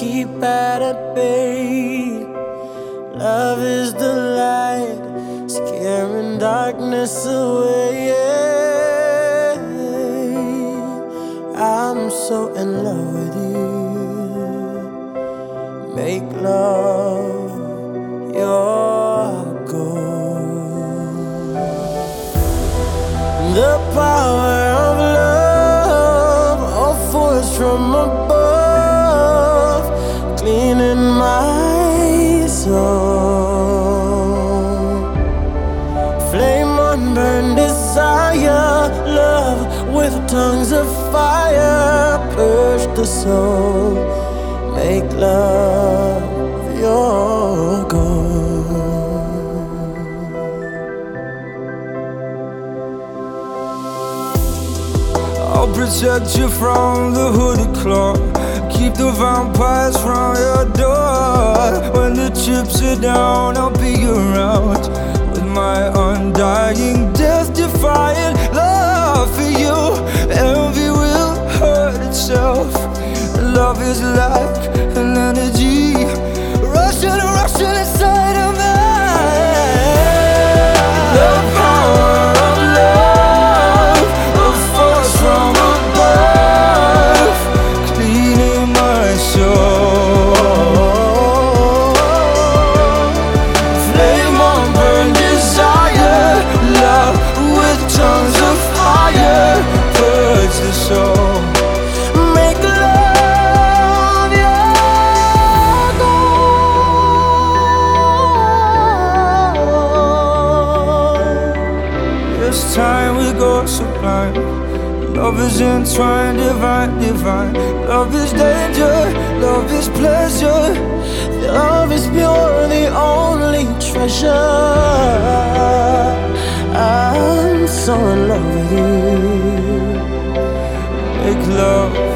keep bad at bay. Love is the light, scaring darkness away. I'm so in love with you. Make love your goal. The power of love, all force from above, cleaning my soul. Flame unburned desire, love with tongues of fire, purge the soul. Make love your goal. I'll protect you from the hooded claw, keep the vampires from your door. When the chips are down, I'll be around with my undying, death-defying love for you. Envy will hurt itself. Love is like an energy rushing, rushing inside of me. The power of love, a force from above, cleaning my soul. Flame on burn desire, love with tongues of fire, purge the soul. Make love your goal. This time we go sublime. Love is entwined, divine, divine. Love is danger, love is pleasure. Love is pure, the only treasure. I'm so in love with you. Make love